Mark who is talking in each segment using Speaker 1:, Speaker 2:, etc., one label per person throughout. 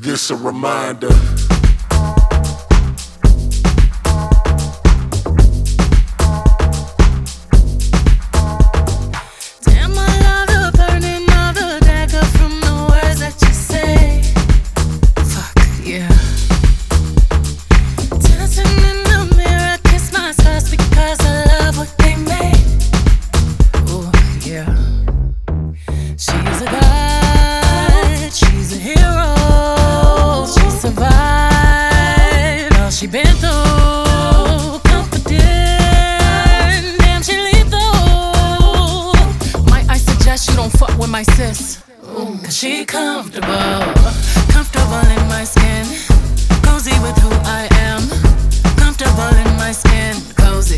Speaker 1: this a reminder.
Speaker 2: She's a god, she's a hero. She survived all she been through. Confident, damn she lethal. Might I suggest you don't fuck with my sis? Cause she comfortable, comfortable in my skin. Cozy with who I am, comfortable in my skin. Cozy,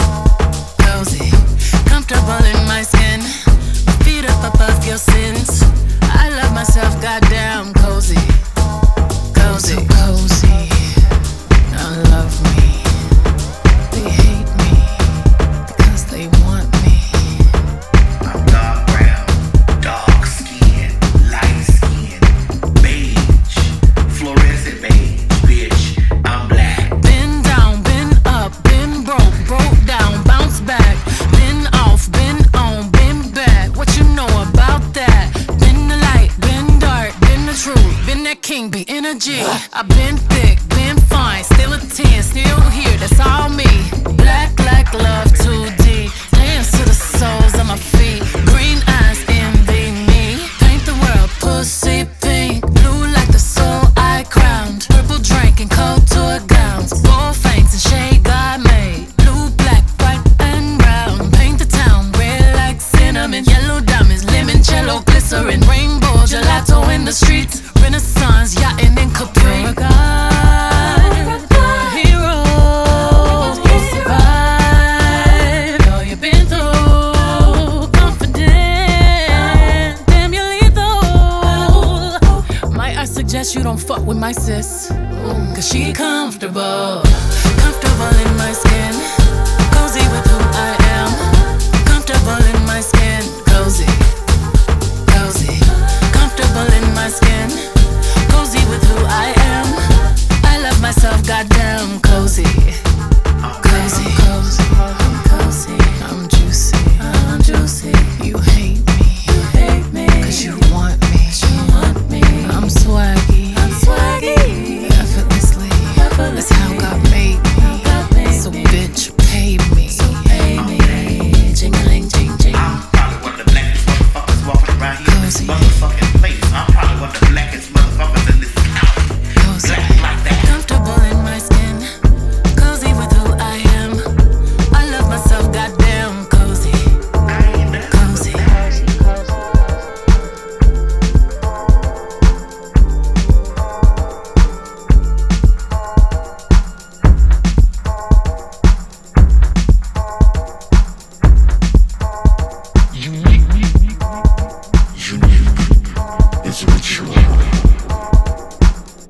Speaker 2: cozy, comfortable in my skin. Feet up above your sins. I love myself, goddamn cozy, cozy, so cozy. Now love me. They hate me because they want me.
Speaker 3: I'm dark brown, dark skin, light skin, beige, fluorescent beige, bitch. I'm black.
Speaker 2: Been down, been up, been broke, broke down, bounce back. Been off, been on, been back. What you know about that? Been the light, been dark, been the truth, been that king, be energy. I've been thick, been fine, still a 10, still here, that's all me. Black like love 2D, dance to the soles of my feet. Green eyes envy me, paint the world pussy pink. Blue like the soul I crowned, purple drink and cold tour gowns. Gold fangs and shade God made, blue, black, white and brown. Paint the town red like cinnamon, yellow diamonds, limoncello, glycerin, rainbow gelato in the streets. Renaissance yachting in Capri. You're a god, a hero. You survived all you've been through. Confident, damn you're lethal. Might I suggest you don't fuck with my sis? Cause she comfortable, comfortable in my skin.